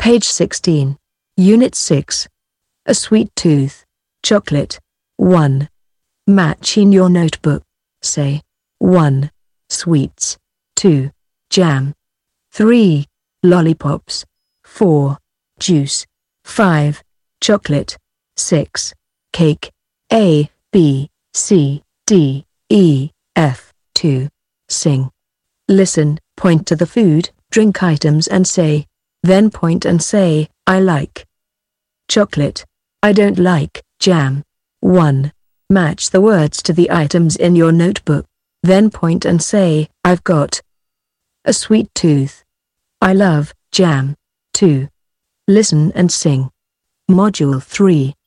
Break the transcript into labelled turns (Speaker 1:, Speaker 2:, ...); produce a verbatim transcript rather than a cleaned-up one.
Speaker 1: Page sixteen. Unit six. A sweet tooth. Chocolate. one. Match in your notebook. Say. one. Sweets. two. Jam. three. Lollipops. four. Juice. five. Chocolate. six. Cake. A, B, C, D, E, F. two. Sing. Listen, point to the food, drink items and say. Then point and say, I like chocolate. I don't like jam. one. Match the words to the items in your notebook. Then point and say, I've got a sweet tooth. I love jam. two. Listen and sing. Module three.